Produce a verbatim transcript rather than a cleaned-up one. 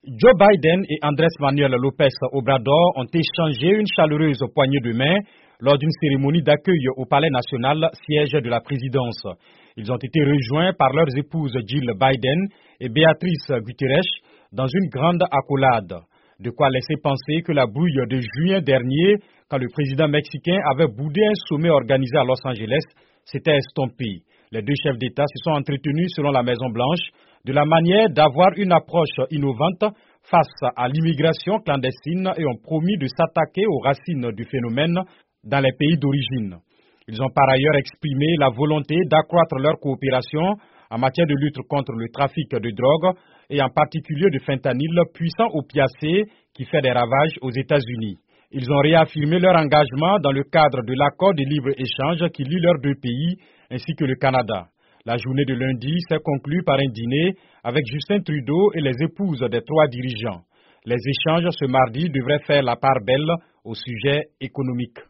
Joe Biden et Andrés Manuel López Obrador ont échangé une chaleureuse poignée de main lors d'une cérémonie d'accueil au Palais national, siège de la présidence. Ils ont été rejoints par leurs épouses Jill Biden et Beatriz Gutiérrez dans une grande accolade. De quoi laisser penser que la brouille de juin dernier, quand le président mexicain avait boudé un sommet organisé à Los Angeles, s'était estompée. Les deux chefs d'État se sont entretenus, selon la Maison-Blanche, de la manière d'avoir une approche innovante face à l'immigration clandestine et ont promis de s'attaquer aux racines du phénomène dans les pays d'origine. Ils ont par ailleurs exprimé la volonté d'accroître leur coopération en matière de lutte contre le trafic de drogue et en particulier de fentanyl puissant opiacé qui fait des ravages aux États-Unis. Ils ont réaffirmé leur engagement dans le cadre de l'accord de libre-échange qui lie leurs deux pays ainsi que le Canada. La journée de lundi s'est conclue par un dîner avec Justin Trudeau et les épouses des trois dirigeants. Les échanges ce mardi devraient faire la part belle au sujet économique.